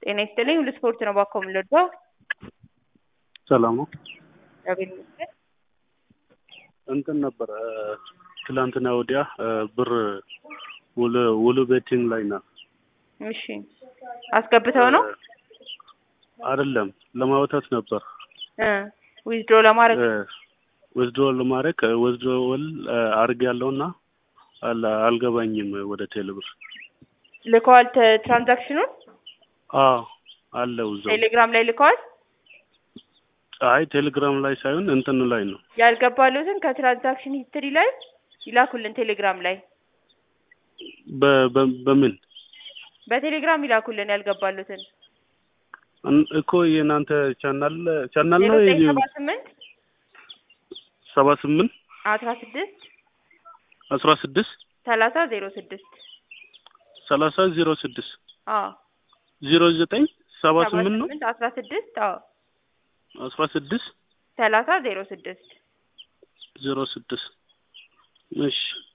ጤና ይስጥልኝ ሁሉ ስፖርት ነው ባኮ የምንወደው። ሰላም ነው። እግዚአብሔር ይመስገን። እንትን ነበር ትላንትና ወዲያ ብር ውሉ ቤቲንግ ላይ ነው። እሺ አስገብተው ነው አይደለም ለማውጣት ነበር ዊዝድሮ ለማድረግ ዊዝድሮል አርግ ያለውና አልገባኝም ወደ ቴሌብር ልከዋል ትራንዛክሽኑን አለው እዛው ቴሌግራም ላይ ልከዋል። አይ ቴሌግራም ላይ ሳይሆን እንትን ላይ ነው ያልገባሉትን ከትራንዛክሽን ሂስትሪ ላይ ይላኩልን ቴሌግራም ላይ በምን በቴሌግራም ይላኩልን ያልገባሉትን እኮ የናንተ ቻናል ነው 78 78 16 30 06 09 78 ነው 16 16 30 06 06 እሺ